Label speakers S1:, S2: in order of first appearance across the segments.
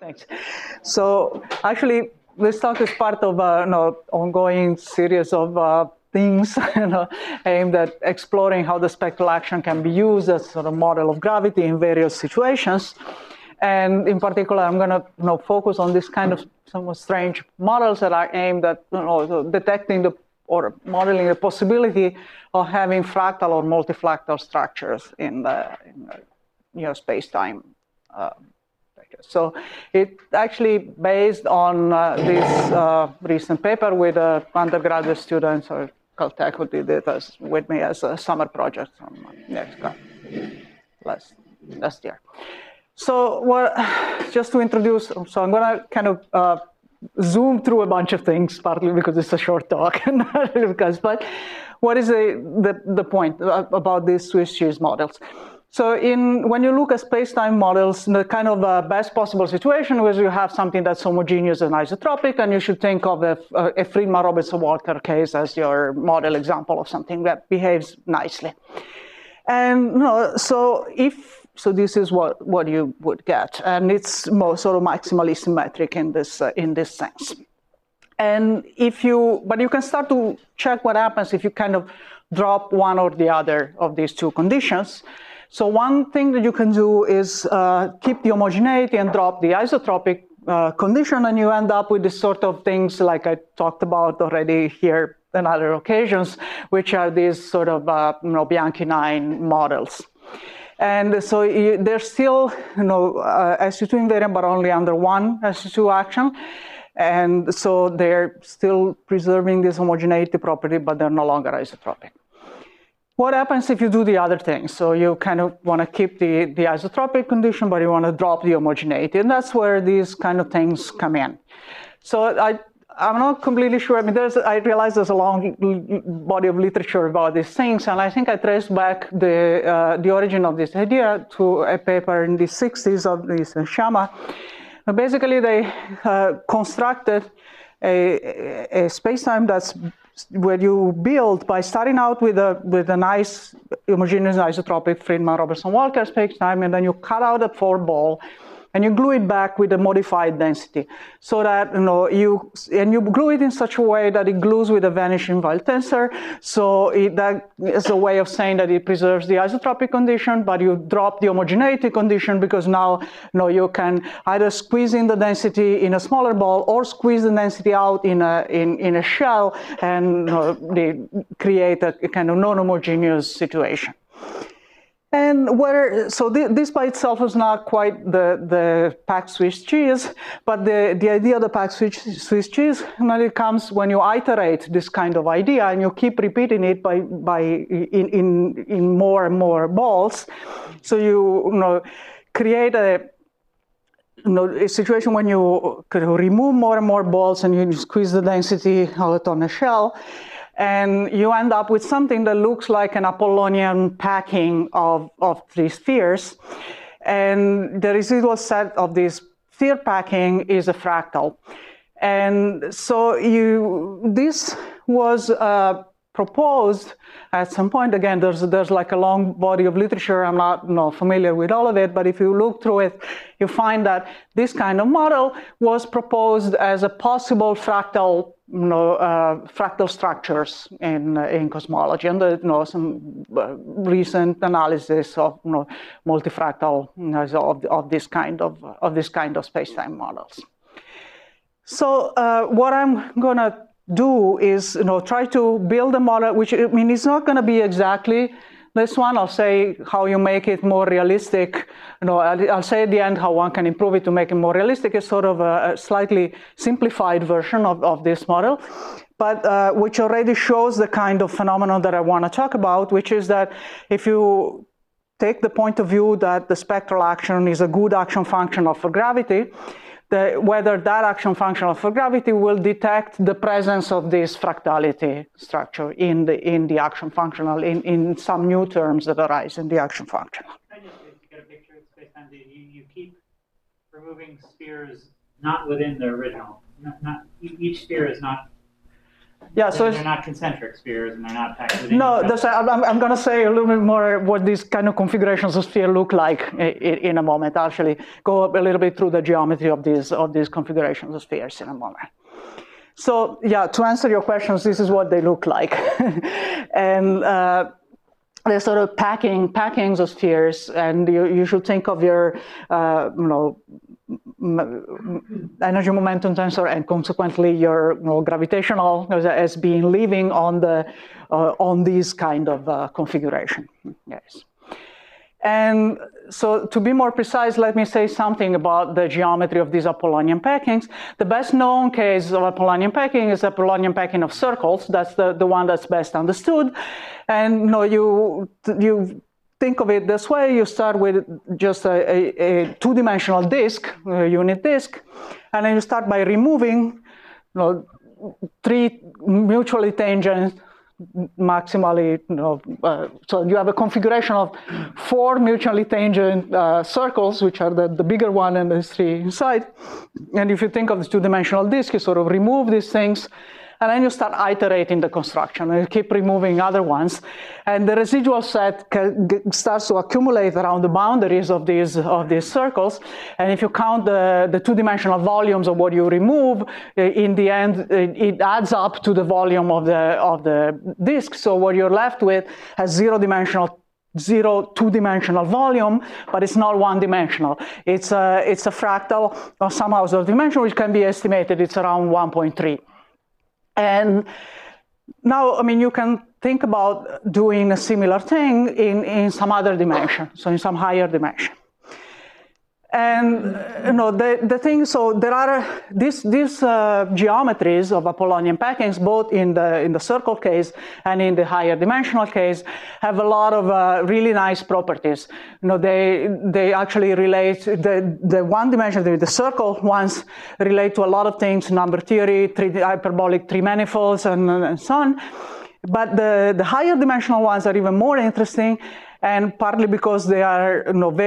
S1: Thanks. So actually, this talk is part of an ongoing series of things aimed at exploring how the spectral action can be used as sort of model of gravity in various situations. And in particular, I'm going to focus on this kind of somewhat strange models that are aimed at detecting or modeling the possibility of having fractal or multifractal structures in the space-time. So it's actually based on this recent paper with undergraduate students or Caltech who did it with me as a summer project from last year. So just to introduce, so I'm going to kind of zoom through a bunch of things, partly because it's a short talk, but what is the point about these Swiss cheese models? So when you look at space-time models, the kind of best possible situation was you have something that's homogeneous and isotropic, and you should think of a Friedmann-Robertson-Walker case as your model example of something that behaves nicely. And so this is what you would get, and it's more sort of maximally symmetric in this sense. And but you can start to check what happens if you kind of drop one or the other of these two conditions. So one thing that you can do is keep the homogeneity and drop the isotropic condition, and you end up with this sort of things like I talked about already here on other occasions, which are these sort of Bianchi-9 models. And so they're still SU2 invariant, but only under one SU2 action. And so they're still preserving this homogeneity property, but they're no longer isotropic. What happens if you do the other thing? So you kind of want to keep the isotropic condition, but you want to drop the homogeneity. And that's where these kind of things come in. So I'm not completely sure. I mean, I realize there's a long body of literature about these things, and I think I traced back the origin of this idea to a paper in the 60s of this Shama. Basically, they constructed a space-time that's where you build by starting out with a nice homogeneous isotropic Friedmann-Robertson-Walker space-time, and then you cut out a 4-ball. And you glue it back with a modified density, so that you glue it in such a way that it glues with a vanishing Weyl tensor. So that is a way of saying that it preserves the isotropic condition, but you drop the homogeneity condition because now you can either squeeze in the density in a smaller ball or squeeze the density out in a shell and they create a kind of non-homogeneous situation. And so this by itself is not quite the packed Swiss cheese, but the idea of the packed Swiss cheese it comes when you iterate this kind of idea and you keep repeating it in more and more balls. So you create a situation when you remove more and more balls and you squeeze the density out on a shell. And you end up with something that looks like an Apollonian packing of these spheres. And the residual set of this sphere packing is a fractal. And so this was proposed at some point. Again, there's like a long body of literature. I'm not familiar with all of it, but if you look through it, you find that this kind of model was proposed as a possible fractal structures in cosmology, and some recent analysis of multifractal of this kind of space-time models. So what I'm going to do is try to build a model, which I mean it's not going to be exactly this one. I'll say how you make it more realistic. I'll say at the end how one can improve it to make it more realistic. It's sort of a slightly simplified version of this model, but which already shows the kind of phenomenon that I want to talk about, which is that if you take the point of view that the spectral action is a good action function of gravity, whether that action function of gravity will detect the presence of this fractality structure in the action functional, in some new terms that arise in the action functional.
S2: I just to get a picture of space-time, you keep removing spheres not within the original. Not each sphere is not
S1: Yeah, so
S2: they're not concentric spheres and they're not packed within
S1: no,
S2: each other.
S1: I'm going to say a little bit more what these kind of configurations of sphere look like in a moment. I'll actually go a little bit through the geometry of these configurations of spheres in a moment. So yeah, to answer your questions, this is what they look like. And they're sort of packings of spheres, and you should think of your energy momentum tensor and consequently your gravitational as being living on this kind of configuration. Yes. And so to be more precise, let me say something about the geometry of these Apollonian packings. The best known case of Apollonian packing is Apollonian packing of circles. That's the one that's best understood. And you think of it this way. You start with just a two-dimensional disk, a unit disk, and then you start by removing three mutually tangent maximally, so you have a configuration of four mutually tangent circles, which are the bigger one and the three inside. And if you think of this two-dimensional disk, you sort of remove these things, and then you start iterating the construction, and you keep removing other ones. And the residual set starts to accumulate around the boundaries of these circles. And if you count the two-dimensional volumes of what you remove, in the end, it adds up to the volume of the disk. So what you're left with has zero two-dimensional volume, but it's not one-dimensional. It's a fractal of some order of dimension, which can be estimated. It's around 1.3. And now, I mean, you can think about doing a similar thing in some other dimension, so in some higher dimension. And the thing, so there are these geometries of Apollonian packings, both in the circle case and in the higher dimensional case, have a lot of really nice properties. They actually relate, the one dimension, the circle ones relate to a lot of things, number theory, hyperbolic three manifolds, and so on. But the higher dimensional ones are even more interesting, and partly because they are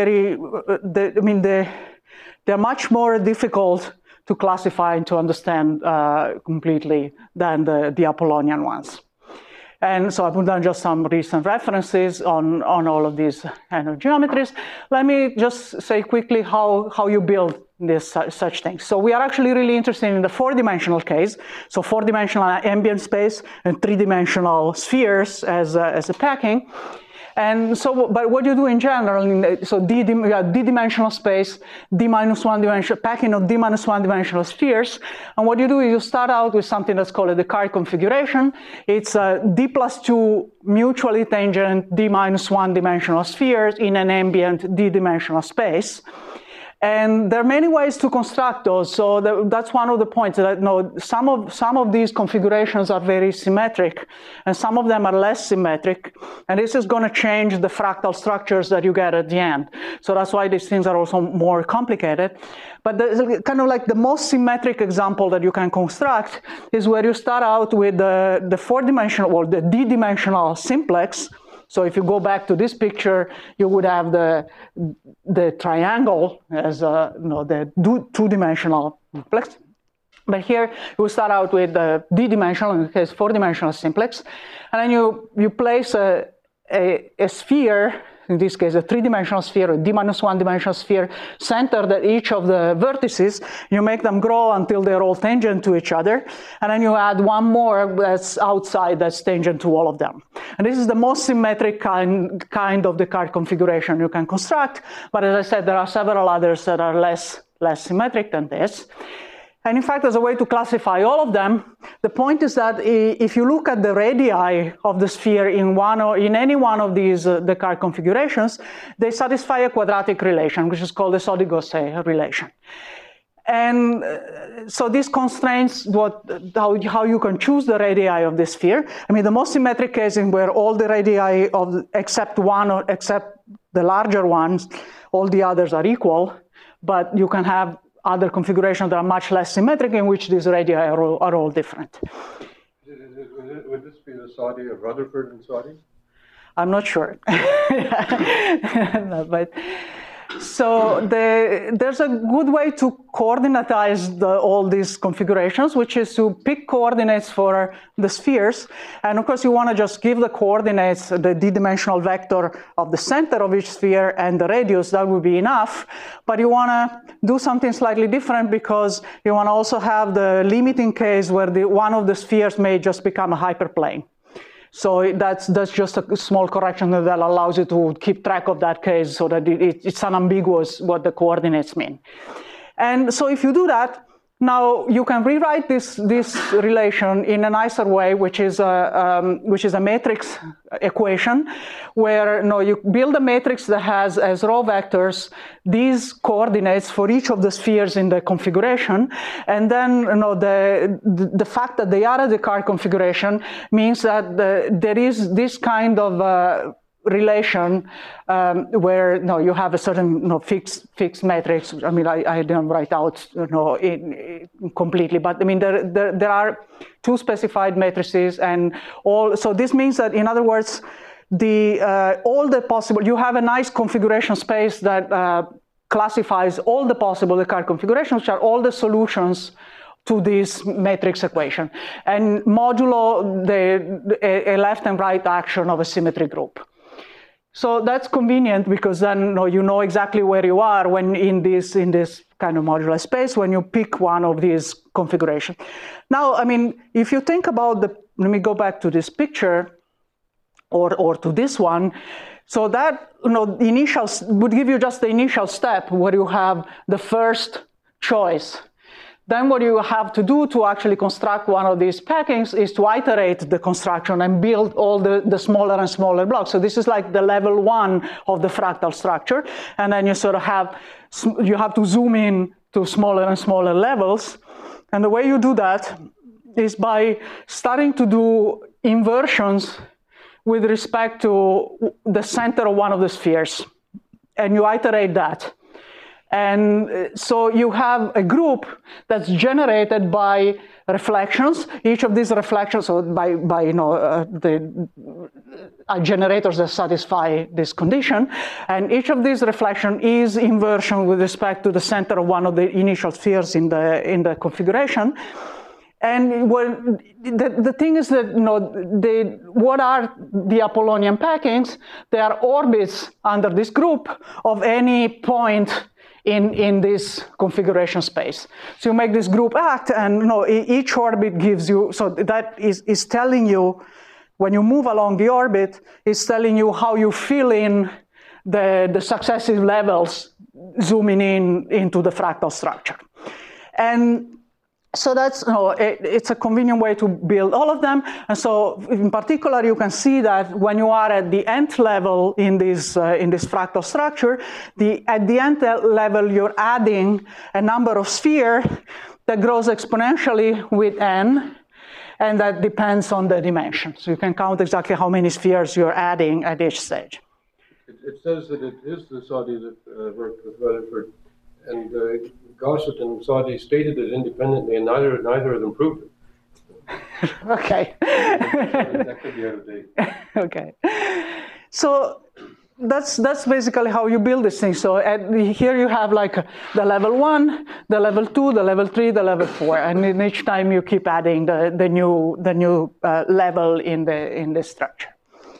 S1: they're much more difficult to classify and to understand completely than the Apollonian ones. And so I put down just some recent references on all of these kind of geometries. Let me just say quickly how you build such things. So we are actually really interested in the four-dimensional case, so four-dimensional ambient space and three-dimensional spheres as a packing. And so, but what you do in general, so you have d-dimensional space, d-1 dimensional, packing of d-1 dimensional spheres. And what you do is you start out with something that's called a Descartes configuration. It's d+2 mutually tangent d-1 dimensional spheres in an ambient d-dimensional space. And there are many ways to construct those. So that's one of the points that some of these configurations are very symmetric, and some of them are less symmetric. And this is going to change the fractal structures that you get at the end. So that's why these things are also more complicated. But kind of like the most symmetric example that you can construct is where you start out with the four-dimensional or the d-dimensional simplex. So if you go back to this picture, you would have the triangle as the two-dimensional simplex. But here you start out with the d-dimensional, in this case four-dimensional simplex, and then you place a sphere, in this case a three-dimensional sphere, a d-1 dimensional sphere, centered at each of the vertices. You make them grow until they're all tangent to each other, and then you add one more that's outside that's tangent to all of them. And this is the most symmetric kind of Descartes configuration you can construct, but as I said, there are several others that are less symmetric than this. And in fact, as a way to classify all of them, the point is that if you look at the radii of the sphere in any one of these Descartes configurations, they satisfy a quadratic relation, which is called the Sodi-Gaussian relation. And so this constrains how you can choose the radii of the sphere. I mean, the most symmetric case is where all the radii except the larger ones, all the others are equal, but you can have other configurations that are much less symmetric in which these radii are all different.
S3: Would this be the Sodi of Rutherford and Sodi?
S1: I'm not sure. No, but So there's a good way to coordinatize all these configurations, which is to pick coordinates for the spheres. And of course, you want to just give the coordinates, the d-dimensional vector of the center of each sphere and the radius. That would be enough. But you want to do something slightly different because you want to also have the limiting case where one of the spheres may just become a hyperplane. So that's just a small correction that allows you to keep track of that case so that it's unambiguous what the coordinates mean. And so if you do that, now you can rewrite this relation in a nicer way, which is a matrix equation, where you build a matrix that has as raw vectors these coordinates for each of the spheres in the configuration, and then the fact that they are a Descartes configuration means that there is this kind of relation where you have a certain fixed matrix. I mean, I didn't write out completely, but I mean there are two specified matrices, and so this means that, in other words, all the possible, you have a nice configuration space that classifies all the possible Descartes configurations, which are all the solutions to this matrix equation, and modulo a left and right action of a symmetry group. So that's convenient because then you know exactly where you are when in this kind of modular space when you pick one of these configurations. Now, I mean, if you think about let me go back to this picture or to this one. So that initial would give you just the initial step where you have the first choice. Then what you have to do to actually construct one of these packings is to iterate the construction and build all the smaller and smaller blocks. So this is like the level 1 of the fractal structure. And then you sort of have to zoom in to smaller and smaller levels. And the way you do that is by starting to do inversions with respect to the center of one of the spheres. And you iterate that. And so you have a group that's generated by reflections. Each of these reflections, so by the generators that satisfy this condition, and each of these reflections is inversion with respect to the center of one of the initial spheres in the configuration. And the thing is that what are the Apollonian packings? They are orbits under this group of any point in this configuration space. So you make this group act, and each orbit gives you, so that is telling you, when you move along the orbit, it's telling you how you fill in the successive levels, zooming into the fractal structure. And so that's, it's a convenient way to build all of them. And so in particular, you can see that when you are at the nth level in this fractal structure, at the nth level, you're adding a number of spheres that grows exponentially with n, and that depends on the dimension. So you can count exactly how many spheres you're adding at each stage.
S3: It says that it is the Soddy that worked with Rutherford, and Gosset and Soddy stated it independently, and neither of them proved it.
S1: Okay.
S3: That could be out of date.
S1: Okay. So that's basically how you build this thing. So here you have like the level 1, the level 2, the level 3, the level 4, and in each time you keep adding the new level in the structure.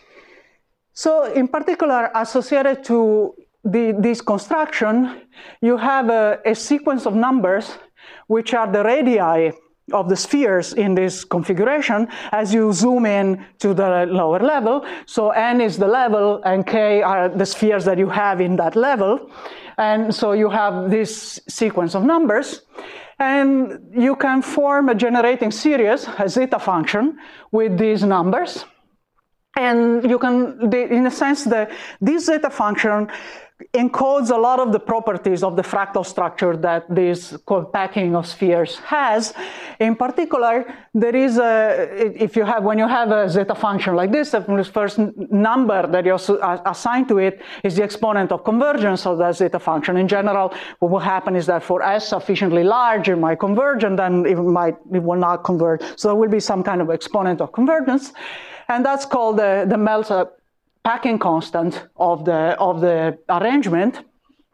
S1: So in particular, associated to this construction, you have a sequence of numbers which are the radii of the spheres in this configuration as you zoom in to the lower level. So n is the level and k are the spheres that you have in that level. And so you have this sequence of numbers. And you can form a generating series, a zeta function, with these numbers. And you can, in a sense, this zeta function encodes a lot of the properties of the fractal structure that this packing of spheres has. In particular, there is when you have a zeta function like this, the first number that you assign to it is the exponent of convergence of that zeta function. In general, what will happen is that for S sufficiently large, it might converge, and then it will not converge. So there will be some kind of exponent of convergence. And that's called the Meltzer packing constant of the arrangement.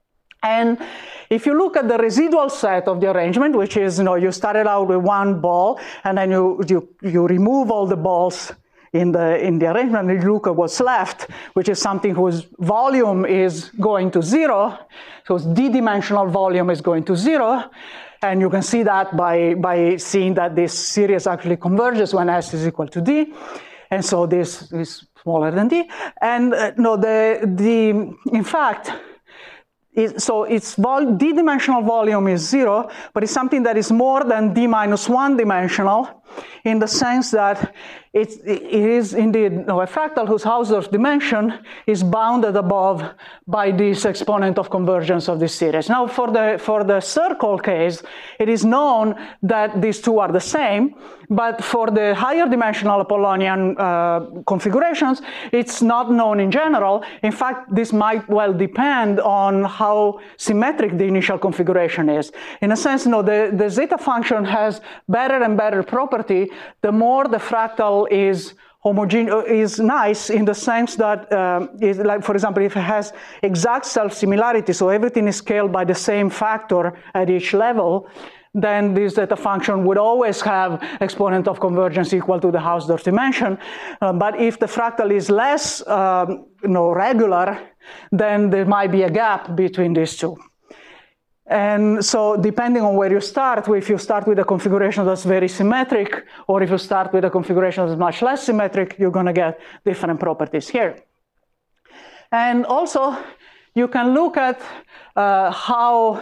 S1: And if you look at the residual set of the arrangement, which is, you started out with one ball, and then you remove all the balls in the arrangement, and you look at what's left, which is something whose volume is going to 0, so its d-dimensional volume is going to 0, and you can see that by seeing that this series actually converges when S is equal to D, and so this is smaller than D, and in fact, so its d-dimensional volume is 0, but it's something that is more than d minus 1 dimensional, in the sense that it is indeed a fractal whose Hausdorff dimension is bounded above by this exponent of convergence of this series. Now, for the circle case, it is known that these two are the same, but for the higher dimensional Apollonian configurations, it's not known in general. In fact, this might well depend on how symmetric the initial configuration is. In a sense, the zeta function has better and better property the more the fractal is homogeneous, is nice in the sense that, like, for example, if it has exact self-similarity, so everything is scaled by the same factor at each level, then this zeta function would always have exponent of convergence equal to the Hausdorff dimension. But if the fractal is less regular, then there might be a gap between these two. And so depending on where you start, if you start with a configuration that's very symmetric, or if you start with a configuration that's much less symmetric, you're going to get different properties here. And also, you can look at how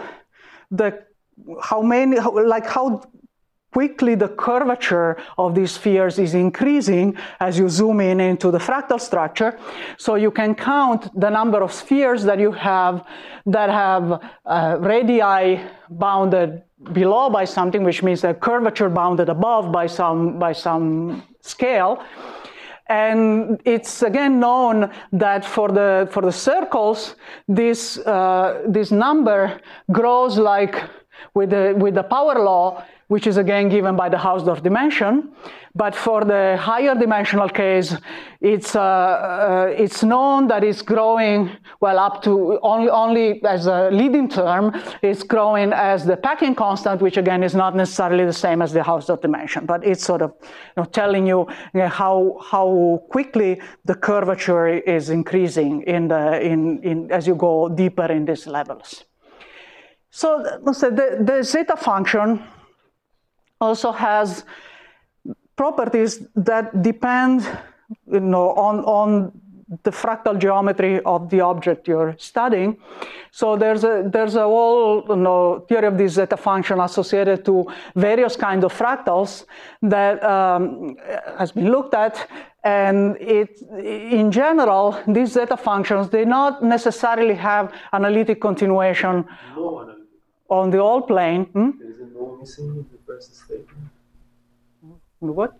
S1: quickly the curvature of these spheres is increasing as you zoom into the fractal structure. So you can count the number of spheres that you have that have radii bounded below by something, which means a curvature bounded above by some scale. And it's again known that for the circles, this number grows like with the power law, which is again given by the Hausdorff dimension. But for the higher dimensional case, it's known that it's growing, well, up to only as a leading term, it's growing as the packing constant, which again is not necessarily the same as the Hausdorff dimension, but it's sort of telling you how quickly the curvature is increasing as you go deeper in these levels. So the zeta function also has properties that depend on the fractal geometry of the object you're studying. So there's a whole theory of this zeta function associated to various kinds of fractals that has been looked at. And in general, these zeta functions, they not necessarily have analytic continuation on the all plane.
S4: There is a no missing in the first statement.
S1: What?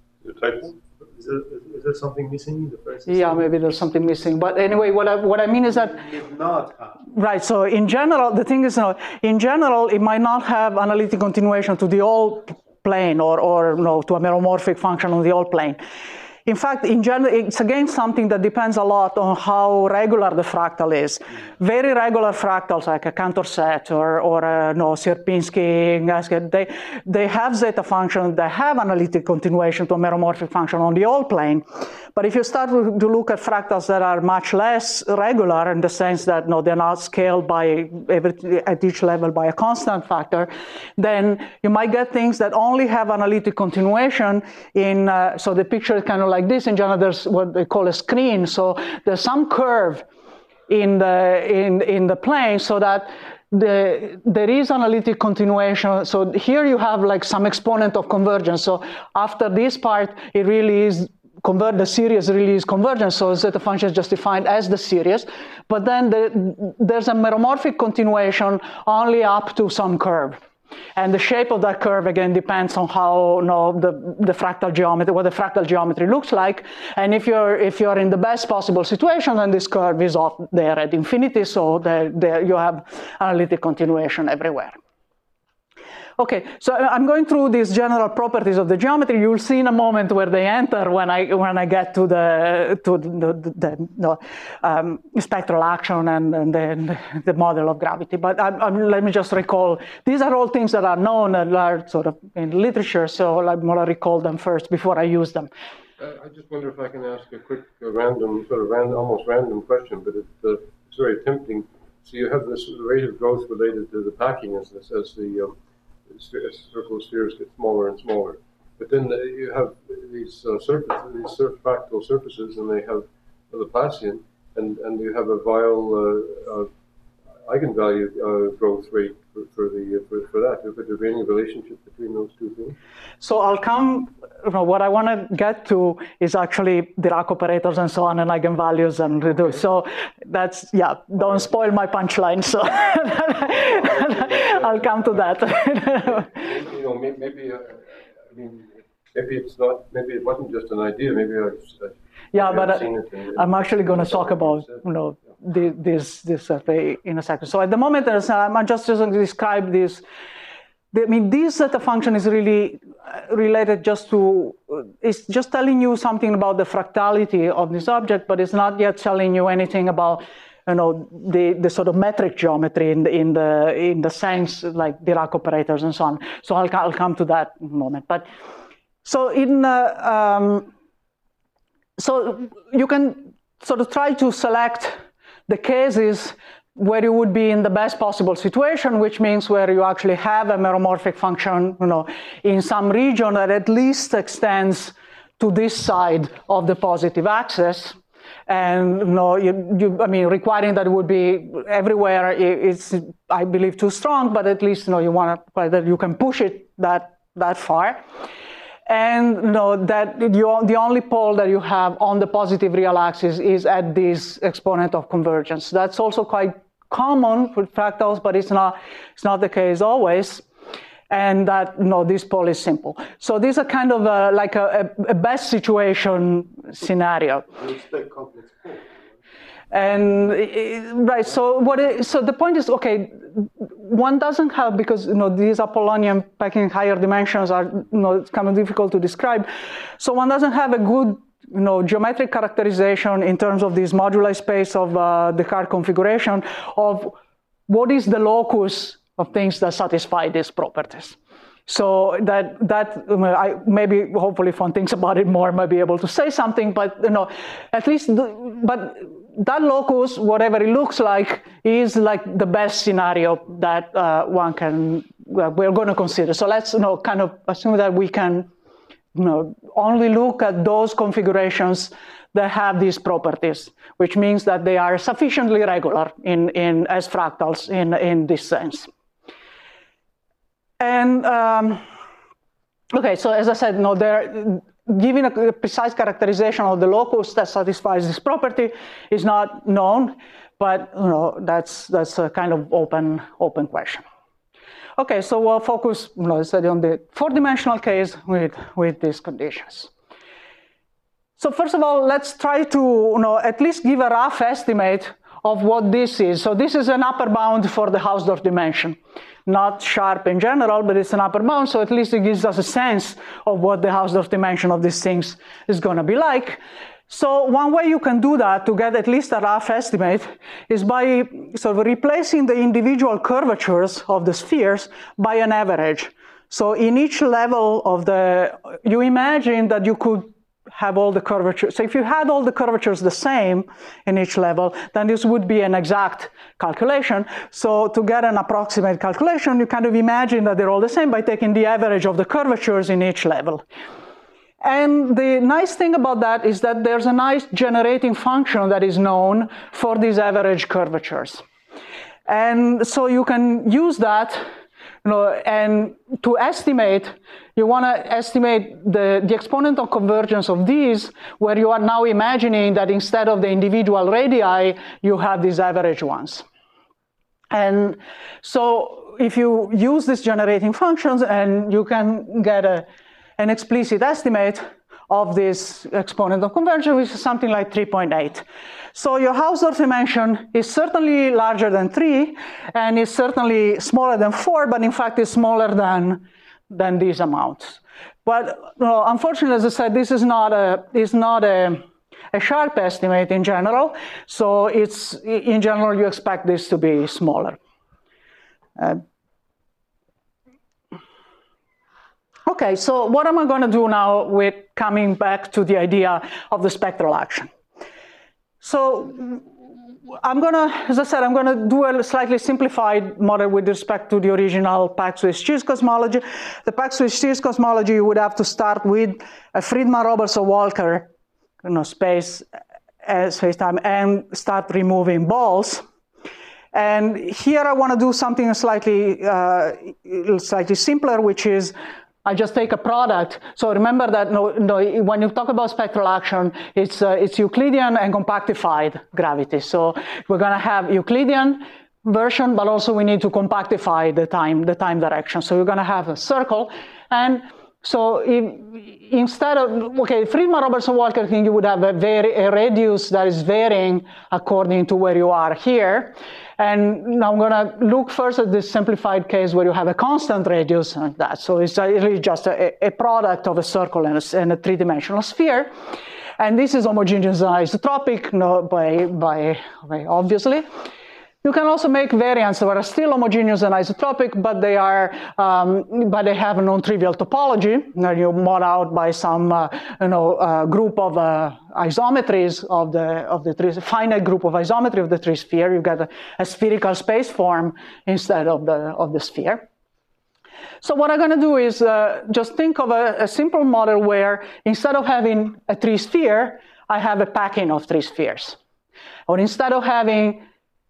S4: Is there something missing in the first
S1: statement? Yeah, maybe there's something missing. But anyway, what I mean is that right. So in general, the thing is, in general, it might not have analytic continuation to the all plane or to a meromorphic function on the all plane. In fact, in general, it's again something that depends a lot on how regular the fractal is. Very regular fractals, like a Cantor set or Sierpinski, they have zeta functions that have analytic continuation to a meromorphic function on the all plane. But if you start to look at fractals that are much less regular in the sense that they're not scaled at each level by a constant factor, then you might get things that only have analytic continuation so the picture is kind of like this. In general, there's what they call a screen. So there's some curve in the plane so that there is analytic continuation. So here you have like some exponent of convergence. So after this part, it really is the series really is convergent, so zeta function is just defined as the series. But then there's a meromorphic continuation only up to some curve. And the shape of that curve, again, depends on how the fractal geometry, what the fractal geometry looks like. And if you're in the best possible situation, then this curve is off there at infinity, so there you have analytic continuation everywhere. Okay, so I'm going through these general properties of the geometry. You'll see in a moment where they enter when I get to the spectral action and the model of gravity. But let me just recall, these are all things that are known and are sort of in literature, so I want to recall them first before I use them.
S3: I just wonder if I can ask a quick, almost random question, but it's very tempting. So you have this rate of growth related to the packing as the circle spheres get smaller and smaller. But then you have these fractal surfaces, and they have the Laplacian, and you have a Weyl eigenvalue growth rate for that. Could there be any relationship between those two things?
S1: So I'll come. What I want to get to is actually Dirac operators and so on, and eigenvalues and reduce. Okay. So that's Don't spoil my punchline. So I'll come to that.
S3: Maybe it's not. Maybe it wasn't just an idea. Maybe
S1: I'm actually going to talk about this in a second. So at the moment, I'm just going to describe this. This zeta function is really related it's just telling you something about the fractality of this object, but it's not yet telling you anything about the sort of metric geometry in the sense like Dirac operators and so on. So I'll come to that in a moment. But so so you can sort of try to select the cases where you would be in the best possible situation, which means where you actually have a meromorphic function, in some region that at least extends to this side of the positive axis. And requiring that it would be everywhere is, I believe, too strong, but at least you want that you can push it that far. And that the only pole that you have on the positive real axis is at this exponent of convergence. That's also quite common with fractals, but it's not the case always. And that this pole is simple. So these are kind of like a best situation scenario.
S4: You expect complex pole.
S1: And right, so the point is, okay, one doesn't have, because these Apollonian packing higher dimensions are it's kind of difficult to describe. So one doesn't have a good geometric characterization in terms of this moduli space of the Descartes configuration of what is the locus of things that satisfy these properties. So that I maybe hopefully if one thinks about it more, might be able to say something. But at least but that locus, whatever it looks like, is like the best scenario that one can we're going to consider. So let's kind of assume that we can only look at those configurations that have these properties, which means that they are sufficiently regular as fractals in this sense. And okay, so as I said, giving a precise characterization of the locus that satisfies this property is not known, but that's a kind of open question. Okay, so we'll focus on the four-dimensional case with these conditions. So first of all, let's try to at least give a rough estimate of what this is. So this is an upper bound for the Hausdorff dimension. Not sharp in general, but it's an upper bound, so at least it gives us a sense of what the Hausdorff dimension of these things is going to be like. So one way you can do that to get at least a rough estimate is by sort of replacing the individual curvatures of the spheres by an average. So in each level of you imagine that you could have all the curvatures. So if you had all the curvatures the same in each level, then this would be an exact calculation. So to get an approximate calculation, you kind of imagine that they're all the same by taking the average of the curvatures in each level. And the nice thing about that is that there's a nice generating function that is known for these average curvatures. And so you can use that, and to estimate, you want to estimate the exponent of convergence of these, where you are now imagining that instead of the individual radii, you have these average ones. And so if you use these generating functions, and you can get an explicit estimate of this exponent of convergence, which is something like 3.8. So your Hausdorff dimension is certainly larger than 3, and is certainly smaller than 4, but in fact is smaller than these amounts. But unfortunately, as I said, this is not a sharp estimate in general. So it's, in general, you expect this to be smaller. Okay, so what am I going to do now with coming back to the idea of the spectral action? So I'm going to, as I said, I'm going to do a slightly simplified model with respect to the original Pax-Swiss-Cheers cosmology. The Pax-Swiss-Cheers cosmology, you would have to start with a Friedmann-Robertson-Walker space-time and start removing balls. And here I want to do something slightly simpler, which is I just take a product. So remember that when you talk about spectral action, it's Euclidean and compactified gravity. So we're going to have Euclidean version, but also we need to compactify the time direction. So we're going to have a circle. And so instead of, okay, Friedmann-Robertson-Walker thing, you would have a radius that is varying according to where you are here. And now I'm going to look first at this simplified case where you have a constant radius like that. So it's really just a product of a circle and a three-dimensional sphere. And this is homogeneous and isotropic, by obviously. You can also make variants that are still homogeneous and isotropic, but they have a non-trivial topology. Now you mod out by some group of isometries of the three, finite group of isometry of the three sphere. You get a spherical space form instead of the sphere. So what I'm going to do is just think of a simple model where instead of having a three sphere, I have a packing of three spheres, or instead of having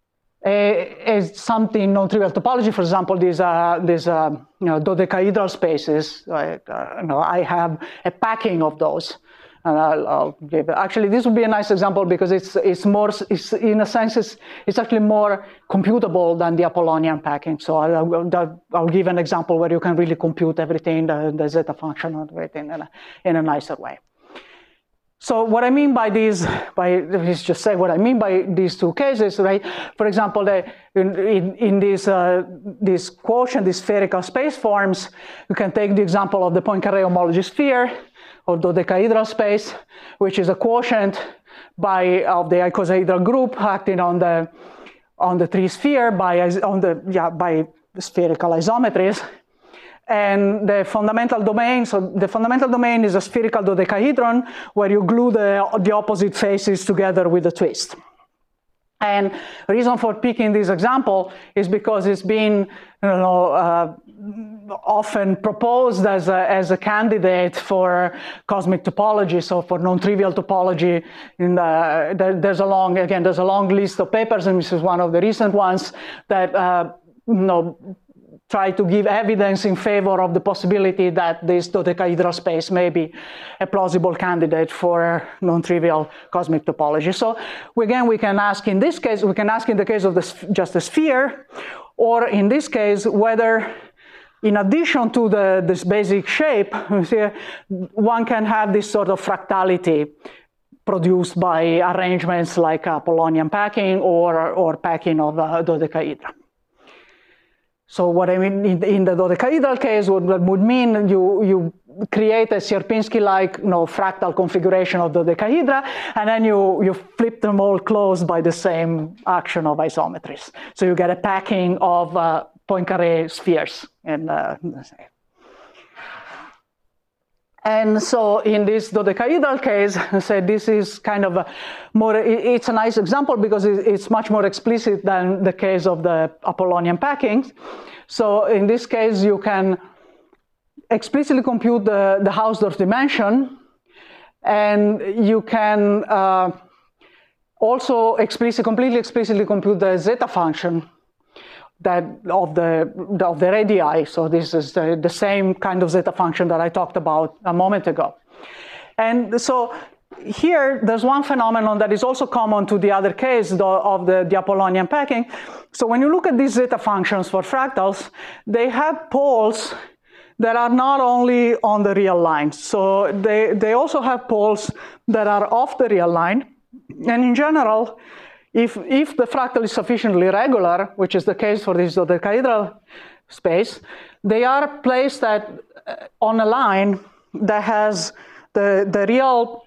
S1: something non-trivial topology, for example, these dodecahedral spaces. I have a packing of those, and I'll give it. Actually, this would be a nice example because it's in a sense it's actually more computable than the Apollonian packing. So I'll give an example where you can really compute everything, the zeta function, and everything in a nicer way. So what I mean by these, let's just say what I mean by these two cases, right? For example, in this quotient, these spherical space forms, you can take the example of the Poincaré homology sphere or dodecahedral space, which is a quotient of the icosahedral group acting on the three sphere by spherical isometries. And the fundamental domain, so the fundamental domain is a spherical dodecahedron where you glue the opposite faces together with a twist. And the reason for picking this example is because it's been often proposed as a candidate for cosmic topology, so for non-trivial topology. There's a long list of papers, and this is one of the recent ones that try to give evidence in favor of the possibility that this dodecahedral space may be a plausible candidate for non-trivial cosmic topology. So again, we can ask in this case, we can ask in the case of just a sphere, or in this case, whether in addition to this basic shape, one can have this sort of fractality produced by arrangements like Apollonian packing or packing of dodecahedra. So what I mean in the dodecahedral case, what would mean you create a Sierpinski-like fractal configuration of dodecahedra, and then you flip them all closed by the same action of isometries. So you get a packing of Poincaré spheres. And so in this dodecahedral case, I said this is kind of it's a nice example because it's much more explicit than the case of the Apollonian packings. So in this case, you can explicitly compute the Hausdorff dimension, and you can also completely explicitly compute the zeta function of the radii. So this is the same kind of zeta function that I talked about a moment ago. And so here, there's one phenomenon that is also common to the other case of the Apollonian packing. So when you look at these zeta functions for fractals, they have poles that are not only on the real line. So they also have poles that are off the real line. And in general, if the fractal is sufficiently regular, which is the case for this dodecahedral space, they are placed on a line that has the real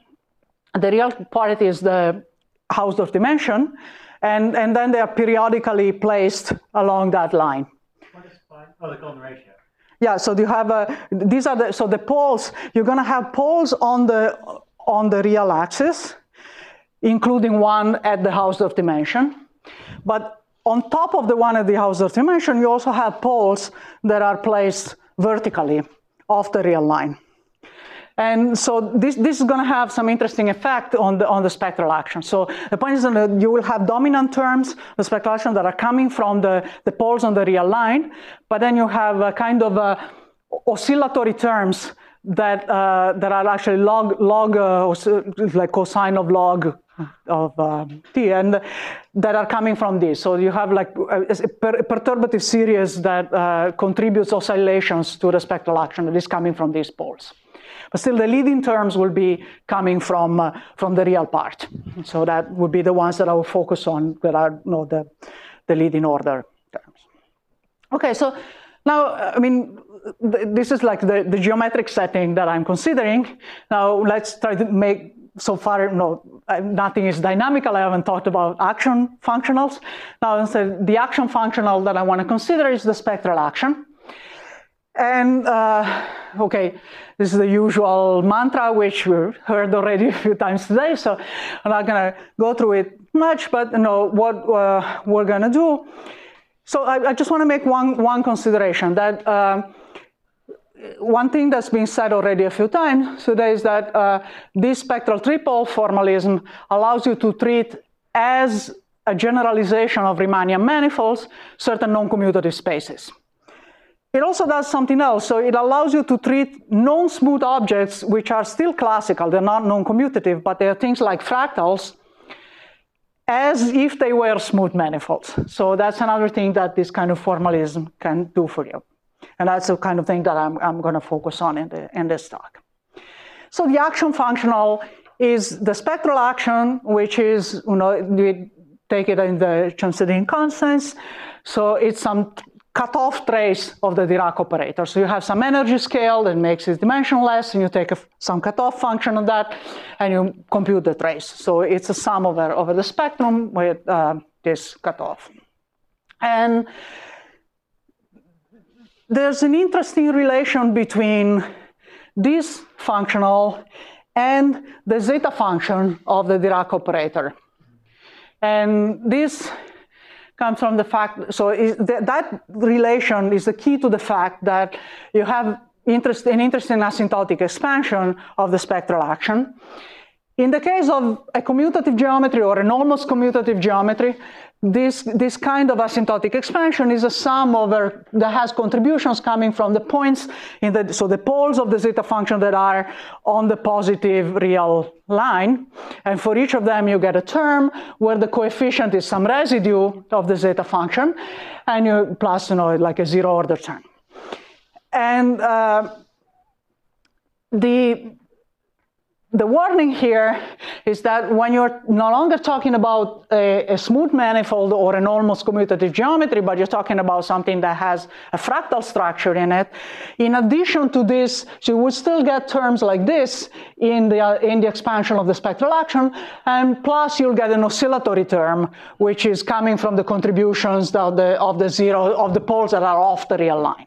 S1: part is the Hausdorff dimension, and then they are periodically placed along that line.
S2: What is phi? Oh, the golden ratio.
S1: Yeah, so you have these are the poles. You're going to have poles on the real axis, including one at the Hausdorff dimension. But on top of the one at the Hausdorff dimension, you also have poles that are placed vertically off the real line. And so this is going to have some interesting effect on the spectral action. So the point is that you will have dominant terms, the spectral action, that are coming from the poles on the real line, but then you have a kind of oscillatory terms that are actually log like cosine of log of t, and that are coming from this. So you have like a perturbative series that contributes oscillations to the spectral action that is coming from these poles. But still, the leading terms will be coming from the real part. So that would be the ones that I will focus on, that are the leading order terms. Okay, so now, I mean, this is like the geometric setting that I'm considering. Now, let's try to make, so far, nothing is dynamical. I haven't talked about action functionals. Now, instead, the action functional that I want to consider is the spectral action. And, okay, this is the usual mantra, which we've heard already a few times today, so I'm not going to go through it much, but what we're going to do. So I just want to make one consideration, that one thing that's been said already a few times today is that this spectral tripole formalism allows you to treat as a generalization of Riemannian manifolds certain non-commutative spaces. It also does something else. So it allows you to treat non-smooth objects, which are still classical. They're not non-commutative, but they are things like fractals, as if they were smooth manifolds. So that's another thing that this kind of formalism can do for you. And that's the kind of thing that I'm going to focus on in this talk. So the action functional is the spectral action, which is, we take it in the Chern-Sedin constants. So it's some cutoff trace of the Dirac operator. So you have some energy scale that makes it dimensionless, and you take some cutoff function of that, and you compute the trace. So it's a sum over the spectrum with this cutoff. And there's an interesting relation between this functional and the zeta function of the Dirac operator. And this comes from the fact, so that relation is the key to the fact that you have an interesting asymptotic expansion of the spectral action. In the case of a commutative geometry or an almost commutative geometry, this kind of asymptotic expansion is a sum over that has contributions coming from the points so the poles of the zeta function that are on the positive real line, and for each of them you get a term where the coefficient is some residue of the zeta function, and you plus like a zero order term. And the warning here is that when you're no longer talking about a smooth manifold or an almost commutative geometry, but you're talking about something that has a fractal structure in it, in addition to this, so you would still get terms like this in the expansion of the spectral action, and plus you'll get an oscillatory term, which is coming from the contributions of the poles that are off the real line.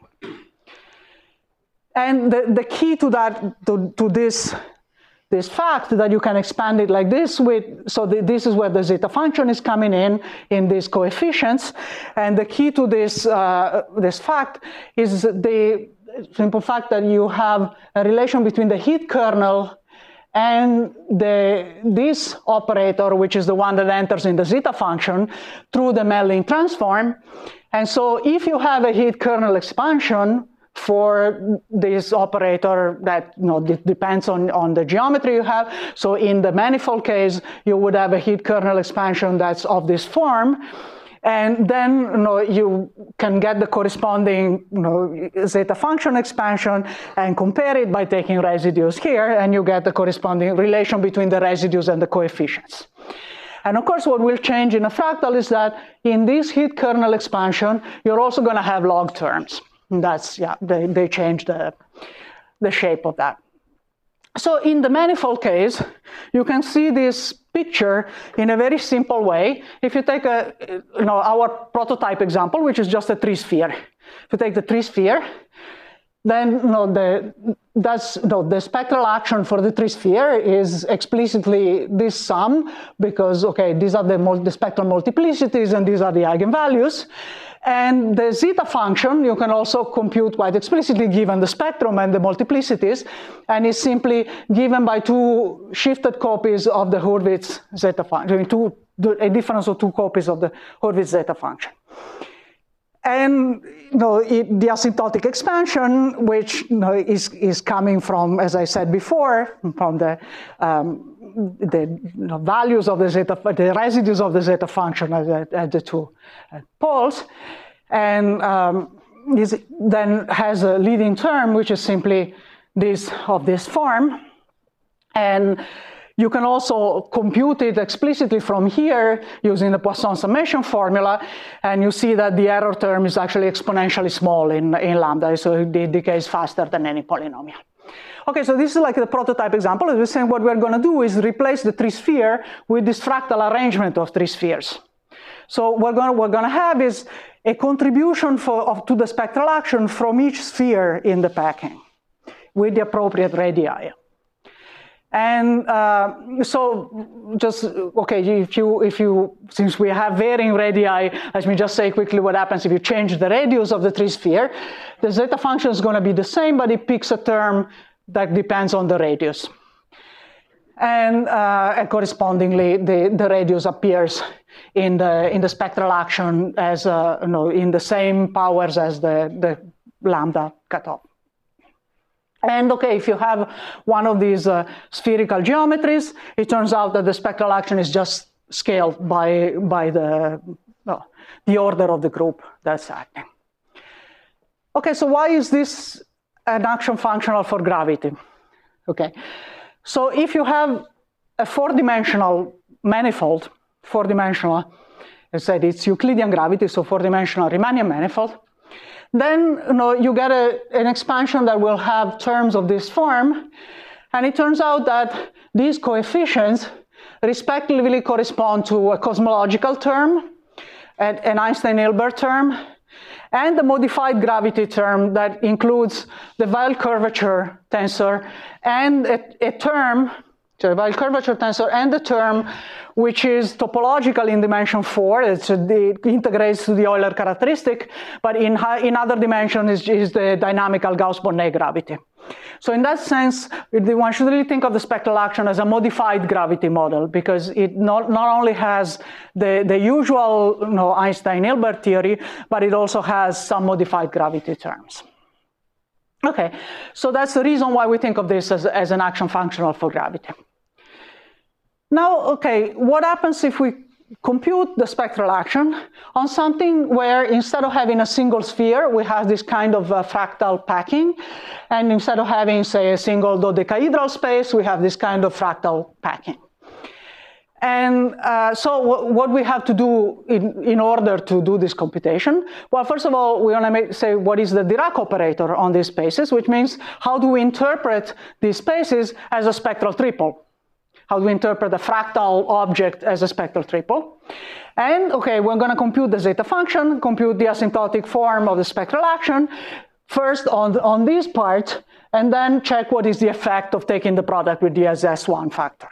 S1: And the key to that, to this fact that you can expand it like this this is where the zeta function is coming in these coefficients, and the key to this fact is the simple fact that you have a relation between the heat kernel and this operator, which is the one that enters in the zeta function through the Mellin transform. And so if you have a heat kernel expansion for this operator that depends on the geometry you have. So in the manifold case, you would have a heat kernel expansion that's of this form. And then you can get the corresponding zeta function expansion and compare it by taking residues here, and you get the corresponding relation between the residues and the coefficients. And of course, what will change in a fractal is that in this heat kernel expansion, you're also going to have log terms. And that's, yeah, they change the shape of that. So in the manifold case, you can see this picture in a very simple way. If you take our prototype example, which is just a tree-sphere. If you take the tree-sphere, then the spectral action for the tree-sphere is explicitly this sum, because, okay, these are the spectral multiplicities and these are the eigenvalues. And the zeta function, you can also compute quite explicitly given the spectrum and the multiplicities, and is simply given by two shifted copies of the Hurwitz zeta function, a difference of two copies of the Hurwitz zeta function. And the asymptotic expansion, which is coming from, as I said before, from the values of the zeta, the residues of the zeta function at the two poles, and then has a leading term, which is simply this of this form, and you can also compute it explicitly from here using the Poisson summation formula, and you see that the error term is actually exponentially small in lambda, so it decays faster than any polynomial. Okay, so this is like the prototype example. As we're saying, what we're going to do is replace the tree-sphere with this fractal arrangement of three spheres. So what we're going to have is a contribution to the spectral action from each sphere in the packing with the appropriate radii. And so just, okay, since we have varying radii, let me just say quickly what happens if you change the radius of the tree-sphere. The zeta function is going to be the same, but it picks a term that depends on the radius. And correspondingly, the radius appears in the spectral action as in the same powers as the lambda cutoff. And okay, if you have one of these spherical geometries, it turns out that the spectral action is just scaled by the order of the group that's acting. Okay, so why is this an action functional for gravity? Okay, so if you have a four-dimensional manifold, four-dimensional, I said it's Euclidean gravity, so four-dimensional Riemannian manifold, then you get an expansion that will have terms of this form, and it turns out that these coefficients respectively correspond to a cosmological term, an Einstein-Hilbert term, and the modified gravity term that includes the Weyl curvature tensor and a term, so the Weyl curvature tensor and the term which is topological in dimension 4, it integrates to the Euler characteristic, but in other dimensions is the dynamical Gauss-Bonnet gravity. So in that sense, one should really think of the spectral action as a modified gravity model, because it not only has the usual Einstein-Hilbert theory, but it also has some modified gravity terms. Okay, so that's the reason why we think of this as an action functional for gravity. Now, okay, what happens if we compute the spectral action on something where instead of having a single sphere, we have this kind of fractal packing, and instead of having, say, a single dodecahedral space, we have this kind of fractal packing. And so what we have to do in order to do this computation? Well, first of all, we want to say what is the Dirac operator on these spaces, which means how do we interpret these spaces as a spectral triple? How do we interpret a fractal object as a spectral triple? And okay, we're going to compute the zeta function, compute the asymptotic form of the spectral action, first on this part, and then check what is the effect of taking the product with the SS1 factor.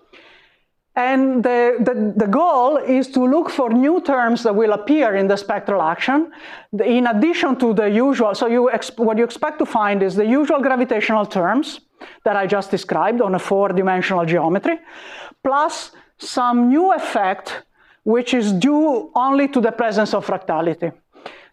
S1: And the goal is to look for new terms that will appear in the spectral action, in addition to the usual. So what you expect to find is the usual gravitational terms that I just described on a four-dimensional geometry, plus some new effect which is due only to the presence of fractality.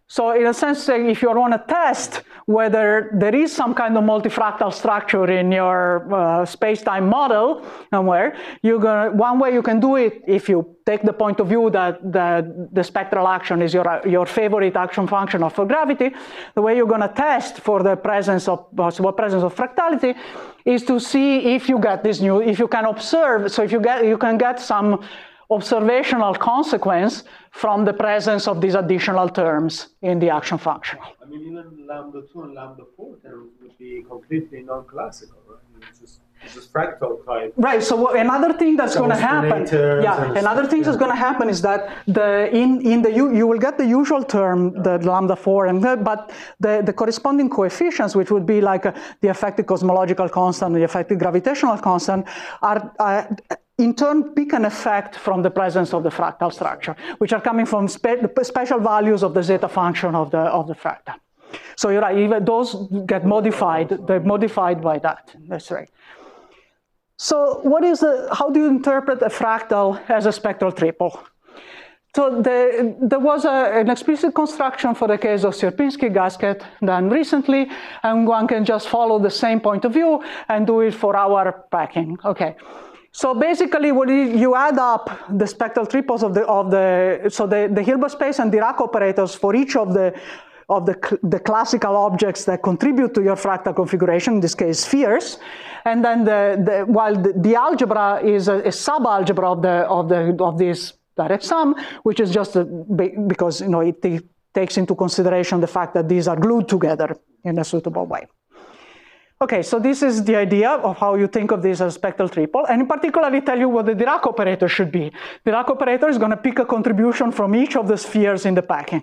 S1: So in a sense, if you want to test whether there is some kind of multifractal structure in your space-time model somewhere, one way you can do it, if you take the point of view that the spectral action is your favorite action function of gravity, the way you're going to test for the presence of possible presence of fractality is to see if you get this new, if you can observe, so if you can get some observational consequence from the presence of these additional terms in the action function.
S4: I mean, even lambda 2 and lambda 4 terms would be completely non-classical, right? It's just fractal type.
S1: Right. So another thing that's going to happen, another thing that's going to happen is that you will get the usual term, the lambda 4, but the corresponding coefficients, which would be like the effective cosmological constant, the effective gravitational constant, are in turn pick an effect from the presence of the fractal structure, which are coming from special values of the zeta function of the fractal. So you're right, even those get modified, they're modified by that, that's right. So how do you interpret a fractal as a spectral triple? So there was an explicit construction for the case of Sierpinski gasket done recently, and one can just follow the same point of view and do it for our packing, okay. So basically, you add up the spectral triples of the Hilbert space and Dirac operators for each of the classical objects that contribute to your fractal configuration, in this case spheres, and then while the algebra is a subalgebra of this direct sum, which is just because it takes into consideration the fact that these are glued together in a suitable way. Okay, so this is the idea of how you think of this as spectral triple, and in particular, tell you what the Dirac operator should be. The Dirac operator is going to pick a contribution from each of the spheres in the packing.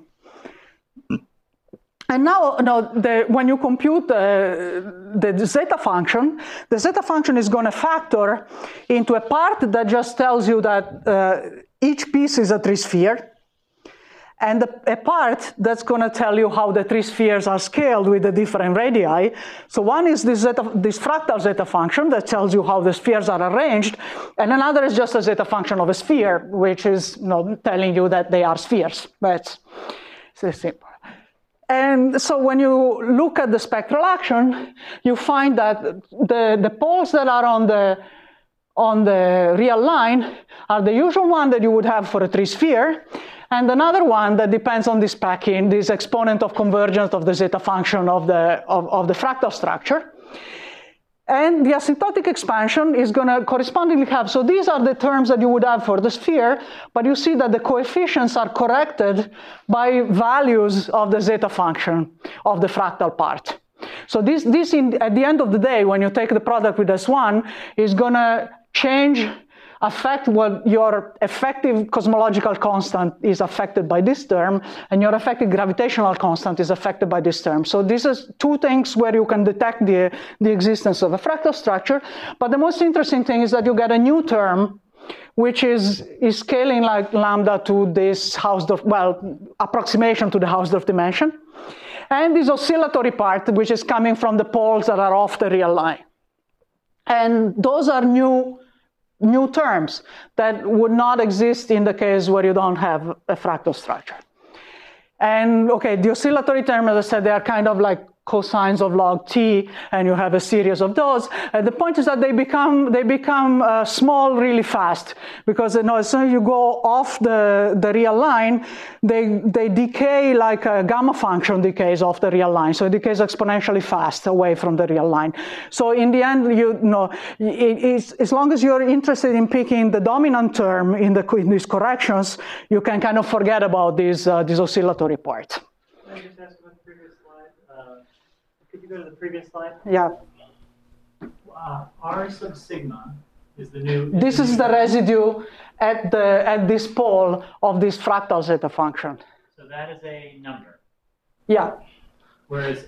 S1: And now, when you compute the zeta function is going to factor into a part that just tells you that each piece is a three-sphere, and a part that's going to tell you how the three spheres are scaled with the different radii. So one is this fractal zeta function that tells you how the spheres are arranged, and another is just a zeta function of a sphere, which is telling you that they are spheres. That's so simple. And so when you look at the spectral action, you find that the poles that are on the real line are the usual one that you would have for a three-sphere, and another one that depends on this packing, this exponent of convergence of the zeta function of the fractal structure. And the asymptotic expansion is going to correspondingly have, so these are the terms that you would have for the sphere, but you see that the coefficients are corrected by values of the zeta function of the fractal part. So at the end of the day, when you take the product with S1, is going to affect what your effective cosmological constant is affected by this term, and your effective gravitational constant is affected by this term. So this is two things where you can detect the existence of a fractal structure. But the most interesting thing is that you get a new term, which is scaling like lambda to this Hausdorff, approximation to the Hausdorff dimension, and this oscillatory part, which is coming from the poles that are off the real line. And those are new terms that would not exist in the case where you don't have a fractal structure. And okay, the oscillatory term, as I said, they are kind of like cosines of log t, and you have a series of those. And the point is that they become small really fast, because as soon as you go off the real line, they decay like a gamma function decays off the real line. So it decays exponentially fast away from the real line. So in the end, as long as you're interested in picking the dominant term in these corrections, you can kind of forget about this oscillatory part.
S2: Can I just ask about the previous slide? Could you go to the previous slide?
S1: Yeah.
S2: R sub sigma is the new.
S1: This is the residue at this pole of this fractal zeta function.
S2: So that is a number.
S1: Yeah.
S2: Whereas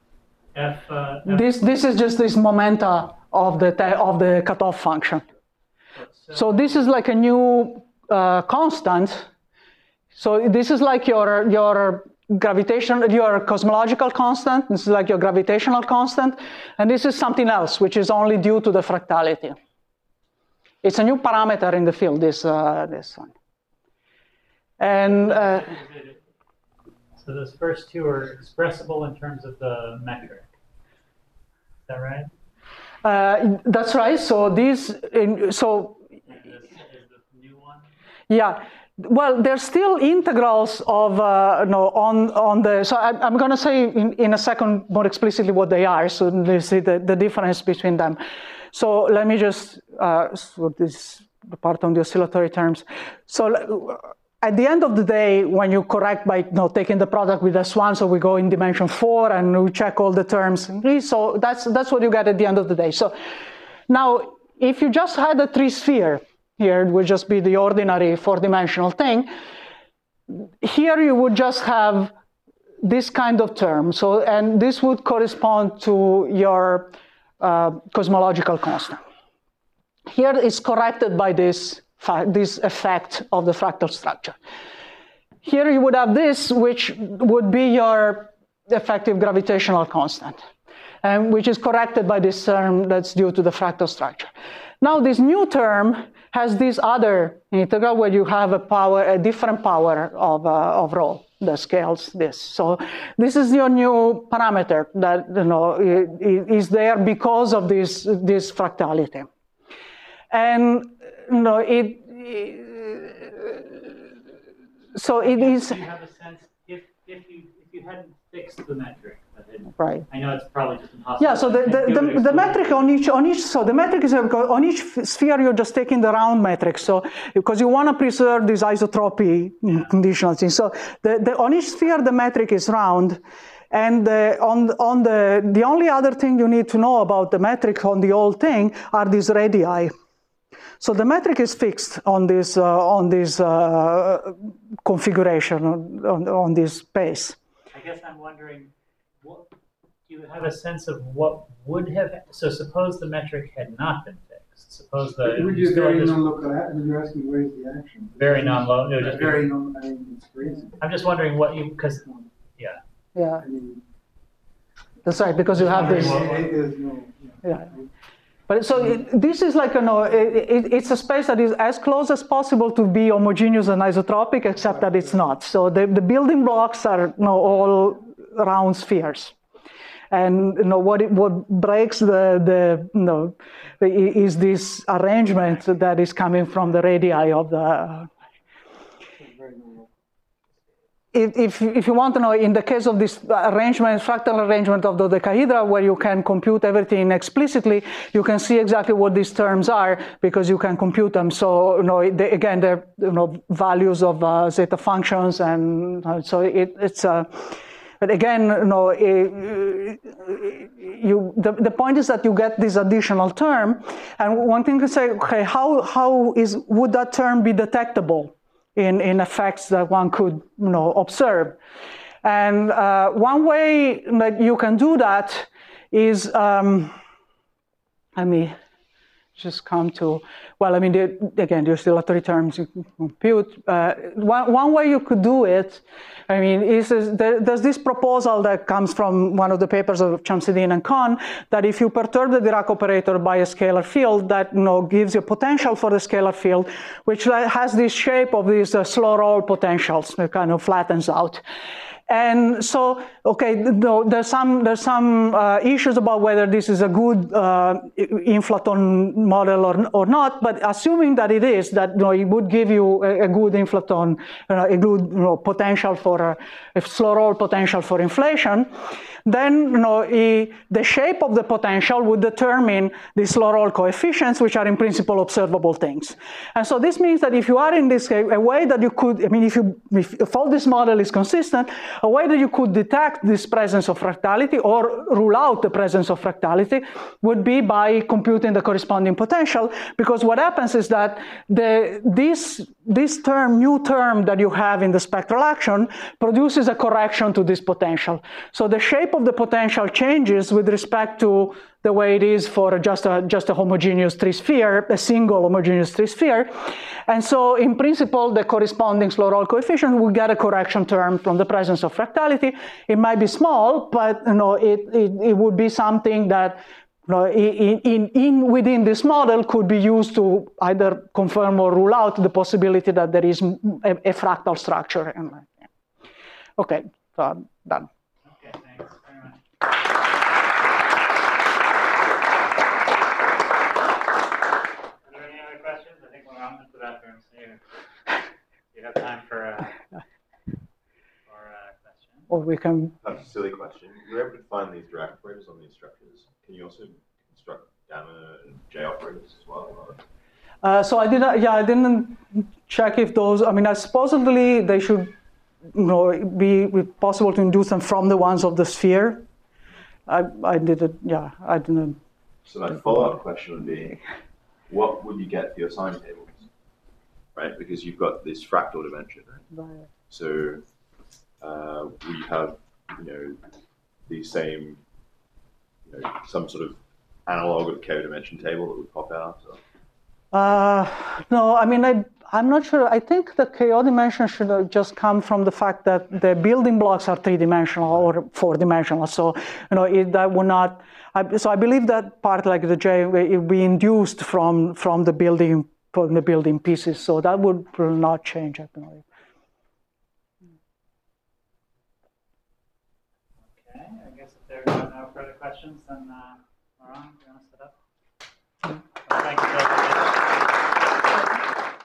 S1: This is just this momenta of the cutoff function. So this is like a new constant. So this is like your cosmological constant. This is like your gravitational constant, and this is something else, which is only due to the fractality. It's a new parameter in the field. This one. And
S2: so So those first two are expressible in terms of the metric. Is that right?
S1: That's right. So these,
S2: And this is the new one?
S1: yeah. Well, there's still integrals of on the. So I'm going to say in a second more explicitly what they are, so you see the difference between them. So let me just so this part on the oscillatory terms. So at the end of the day, when you correct by taking the product with S1, so we go in dimension 4 and we check all the terms. So that's what you get at the end of the day. So now, if you just had a three-sphere. Here it would just be the ordinary four-dimensional thing. Here you would just have this kind of term. So, and this would correspond to your cosmological constant. Here it's corrected by this effect of the fractal structure. Here you would have this, which would be your effective gravitational constant, and which is corrected by this term that's due to the fractal structure. Now this new term has this other integral where you have a different power of rho that scales this. So this is your new parameter that is there because of this fractality. And so it is.
S2: Do you have a sense if you hadn't fixed the metric?
S1: Right.
S2: I know it's probably just impossible.
S1: Yeah. So the metric on each so the metric is on each sphere you're just taking the round metric. So because you want to preserve this isotropy conditional thing. So on each sphere the metric is round, and the only other thing you need to know about the metric on the whole thing are these radii. So the metric is fixed on this configuration on this space.
S2: I guess I'm wondering, do you have a sense of what would have? So suppose the metric had not been fixed. Suppose
S5: It would be very non-local. You're asking where's the action?
S2: Very non-local. No,
S5: just very non. I mean, it's crazy.
S2: I'm just wondering what you yeah.
S1: Yeah.
S5: I mean,
S1: that's right, because you have this. Yeah. But so this is like it's a space that is as close as possible to be homogeneous and isotropic, except that it's not. So the building blocks are all round spheres, and what breaks is this arrangement that is coming from the radii of the. If you want to know, in the case of this arrangement, fractal arrangement of the dodecahedra, where you can compute everything explicitly, you can see exactly what these terms are because you can compute them. So again, they're values of zeta functions, and so it's. But again, the point is that you get this additional term, and one thing to say, okay, would that term be detectable in effects that one could observe? And one way that you can do that is, let me just come to, well, I mean, again, the oscillatory terms you can compute. One way you could do it, I mean, there's this proposal that comes from one of the papers of Shamsuddin and Khan, that if you perturb the Dirac operator by a scalar field, that gives you potential for the scalar field, which has this shape of these slow roll potentials. It kind of flattens out. And so, okay, there's some issues about whether this is a good inflaton model or not. But assuming that it is, that it would give you a good inflaton, a good potential for a slow roll potential for inflation, then the shape of the potential would determine the slow roll coefficients, which are in principle observable things. And so this means that if you are in this, a way that you could, I mean, if all this model is consistent, a way that you could detect this presence of fractality or rule out the presence of fractality would be by computing the corresponding potential, because what happens is that this new term that you have in the spectral action produces a correction to this potential. So the shape of the potential changes with respect to the way it is for just a homogeneous three-sphere, a single homogeneous three-sphere. And so in principle, the corresponding slow roll coefficient will get a correction term from the presence of fractality. It might be small, but it would be something that within this model could be used to either confirm or rule out the possibility that there is a fractal structure. Okay, So I'm done.
S2: Okay, thanks very much. Are there any other questions? I think we're on to the bathroom, so you have time for a question.
S1: Or we can.
S6: That's a silly question. You're able to find these drag operators on these structures. Can you also construct gamma and J operators as well? Or?
S1: So I didn't. Yeah, I didn't check if those. I mean, supposedly they should, be possible to induce them from the ones of the sphere. I didn't. Yeah, I didn't.
S6: So my follow-up question would be, what would you get for your sine tables, right? Because you've got this fractal dimension, right? So we have, the same, some sort of analog of K-dimension table that would pop out. Or?
S1: No, I mean, I'm not sure. I think the KO dimension should have just come from the fact that the building blocks are three-dimensional or four-dimensional. So, that would not. So I believe that part, like the J, it would be induced from the building pieces. So that will not change, I believe.
S2: Okay, I guess if there are no further questions, then Laurent, do you want to set up? Well, thank you.